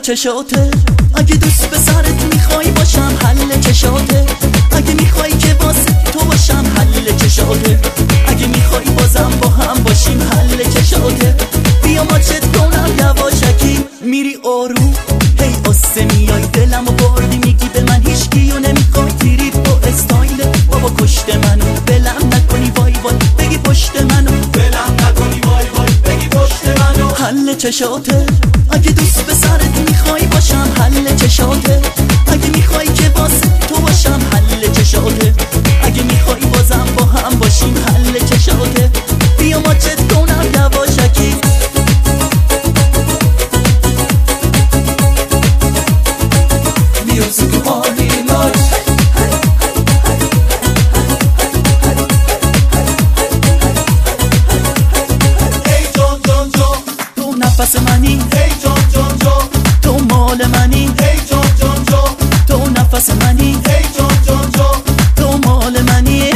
چشاته. اگه دوست به سرت میخوای باشم حل چشاته. اگه میخوای که واسه تو باشم حل چشاته. اگه میخوای بازم با هم باشیم حل چشاته. بیا ماچت کنم یواشکی میری آروم هی آسه میای دلمو بردی میگی به من هیچکی و نمیخوای تیری با استایل بابا کشت منو بلم نکنی وای وای بگی پشت منو بلم نکنی وای وای بگی پشت منو حل چشاته. اگه دوست به سرت میخوای باشم حل چشاته. اگه میخوای که واسه تو باشم حل چشاته. اگه میخوای بازم با هم باشیم حل چشاته. بیا ماچت کنم یواشکی Music party night ای جان جان جان تو نفس منی ای جان جان جان تو مال منی ای جان جان جان تو نفس منی ای جان جان جان تو مال منی.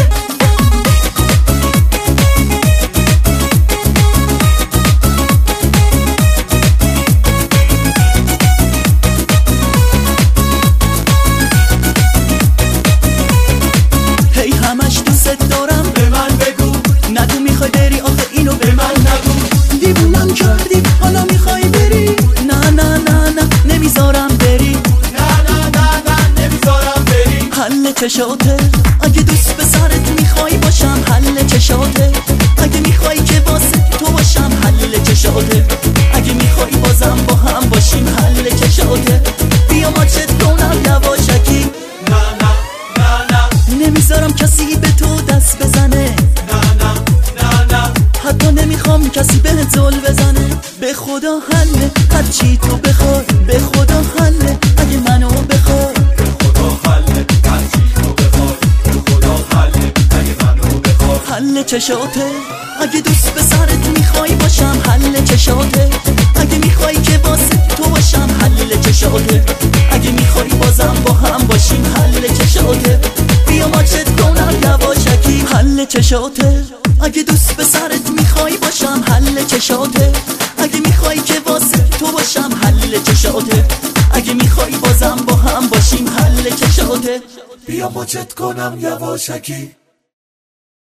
هی همش دوست دارم به من بگو نگو میخوای بری آخه اینو به من نگو دیوونم کردی حالا میخوای بری. نه نه نه نه نمیذارم بری. نه نه نه نه نمیذارم بری حل چشاته. اگه دوست به سرت میخوای باشم حل چشاته. اگه میخوای که واسه تو باشم حل چشاته. اگه میخوای بازم با هم باشیم حل چشاته. بیا ماچت کنم یواشکی نه نه نه نه نمیذارم کسی به تو دست بزنه. نه نه نه نه حتی نمیخوام کسی بهت زل بزنه. به خدا حله هرچی تو بخوای. به خدا حله اگه منو بخوای. خدا حله هرچی تو بخوای خدا حله اگه منو بخوای حل چشاته. اگه دوست به سرت میخوای باشم حل چشاته. اگه میخوای که واسه تو باشم حل چشاته. اگه میخوای بازم با هم باشیم حل چشاته. بیا ماچت کنم یواشکی حل چشاته. اگه دوست به سرت میخوای باشم حل چشاته. اگه میخوای که واسه تو باشم حل چشاته. اگه میخوای بازم با هم باشیم حل چشاته. بیا ماچت کنم یواشکی